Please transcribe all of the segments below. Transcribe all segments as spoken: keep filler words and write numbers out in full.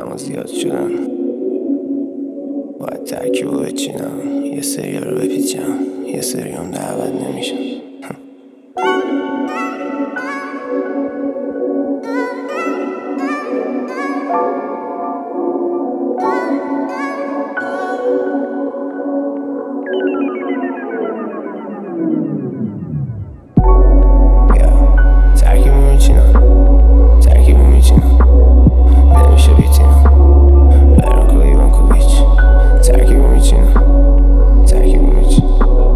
آدم ها زیاد شدن، باید ترکیب رو بچینم، یه سری رو بپیچم، یه سری هم دعوت نمیشن. ترکیب رو میچینم، ترکیب رو میچینم، نمیشه بیتینم. برانکو ایوانکوویچ. ترکیب رو میچینم، ترکیب رو میچینم.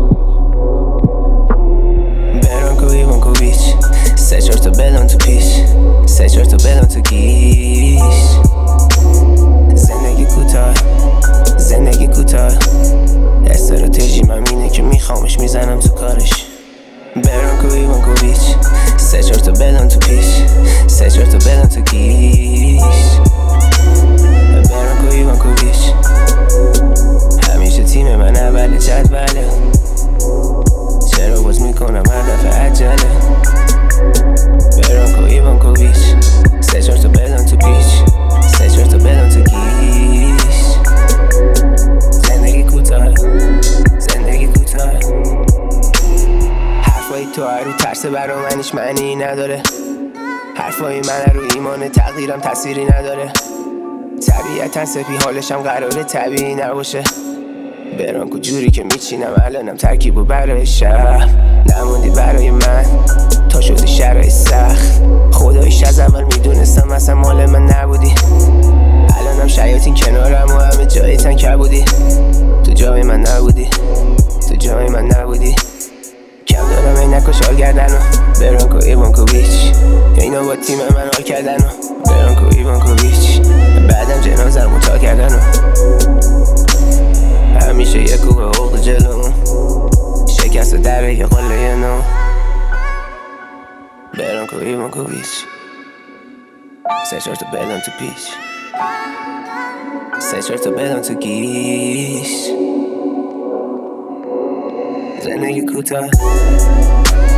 برانکو ایوانکوویچ. سه چهار تا بلان تو پیش، سه چهار تا بلان تو گیش. زندگی کوتاه، زندگی کوتاه. استراتژی من اینه که میخوامش میزنم تو کارش. برانکو ایوانکوویچ. سه چهار تا بلان تو پیش، سه چهار تا بلان تو گیش. برانکو ایوانکوویچ. همیشه تیم من اول جدوله، چرا باز میکنم هر دفعه عجله. برانکو ایوانکوویچ. سه چهار تا بلان تو پیش، سه چهار تا بلان تو گیش. زندگی کوتاه، زندگی کوتاه. حرفای تو هر رو ترس برا منیش معنی نداره. حرفای من رو ایمان تقدیرم تأثیری نداره. طبیعتا سپی حالشم قراره طبیعی نباشه. برانکو جوری که میچینم الانم ترکیبو برای شهر. نموندی برای من تا شدی شرای سخت. خداییش از اول میدونستم اصلا مال من نبودی. الانم شیاطین کنارم و همه جایتن کبودی. تو جای من نبودی، تو جای من نبودی. کم دارم اینک و شال کردن و برانکو ایوانکوویچ. اینا با تیم من حال کردن و برانکو ایوانکوویچ. بعدم جنازه رو تا کردن و همیشه یه کوه عقل جلومون، شکست در یه قله نو. برانکو ایوانکوویچ. سه چهار تا بلان تو پیش، سه چهار تا بلان تو گیش. زندگی کوتاه.